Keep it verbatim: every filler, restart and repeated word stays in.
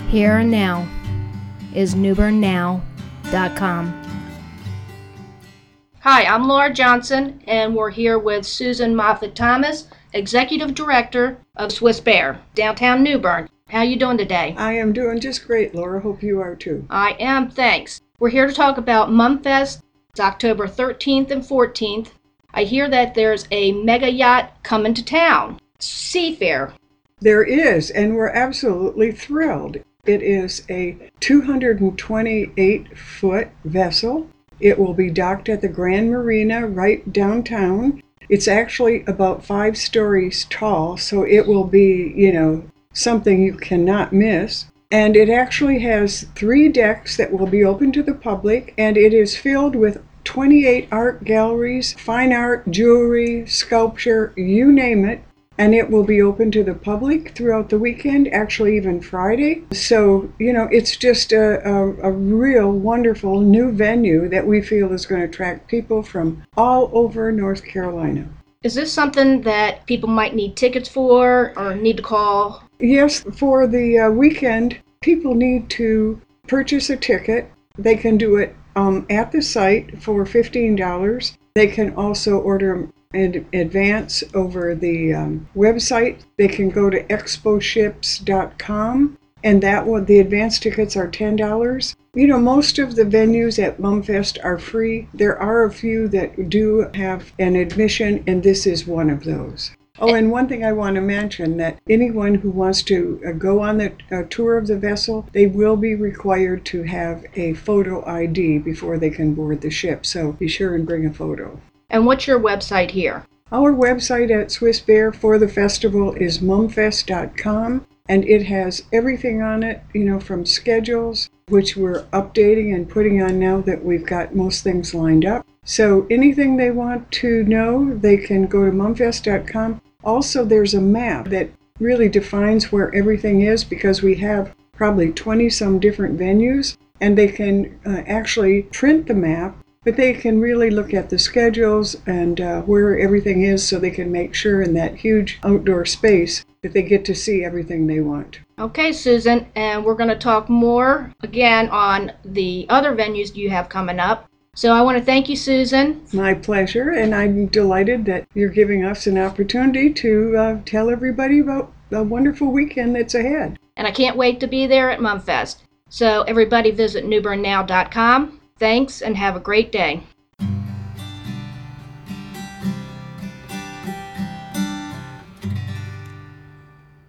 here and now is new bern now dot com. Hi, I'm Laura Johnson, and we're here with Susan Moffett-Thomas, Executive Director of Swiss Bear, downtown New Bern. How you doing today? I am doing just great, Laura. Hope you are too. I am, thanks. We're here to talk about Mumfest. It's October thirteenth and fourteenth. I hear that there's a mega yacht coming to town, Seafair. There is, and we're absolutely thrilled. It is a two hundred twenty-eight foot vessel. It will be docked at the Grand Marina right downtown. It's actually about five stories tall, so it will be, you know, something you cannot miss. And it actually has three decks that will be open to the public, and it is filled with twenty-eight art galleries, fine art, jewelry, sculpture, you name it. And it will be open to the public throughout the weekend, actually even Friday. So, you know, it's just a, a, a real wonderful new venue that we feel is going to attract people from all over North Carolina. Is this something that people might need tickets for or need to call? Yes, for the uh, weekend, people need to purchase a ticket. They can do it um, at the site for fifteen dollars. They can also order in advance over the um, website. They can go to expo ships dot com, and that one, the advance tickets are ten dollars. You know, most of the venues at Mumfest are free. There are a few that do have an admission, and this is one of those. Oh, and one thing I want to mention, that anyone who wants to uh, go on the uh, tour of the vessel, they will be required to have a photo I D before they can board the ship, so be sure and bring a photo. And what's your website here? Our website at Swiss Bear for the festival is mumfest dot com, and it has everything on it, you know, from schedules, which we're updating and putting on now that we've got most things lined up. So anything they want to know, they can go to mumfest dot com. Also, there's a map that really defines where everything is, because we have probably twenty some different venues, and they can uh, actually print the map. But they can really look at the schedules and uh, where everything is, so they can make sure in that huge outdoor space that they get to see everything they want. Okay, Susan, and we're going to talk more again on the other venues you have coming up. So I want to thank you, Susan. My pleasure, and I'm delighted that you're giving us an opportunity to uh, tell everybody about the wonderful weekend that's ahead. And I can't wait to be there at Mumfest. So everybody visit new bern now dot com. Thanks, and have a great day.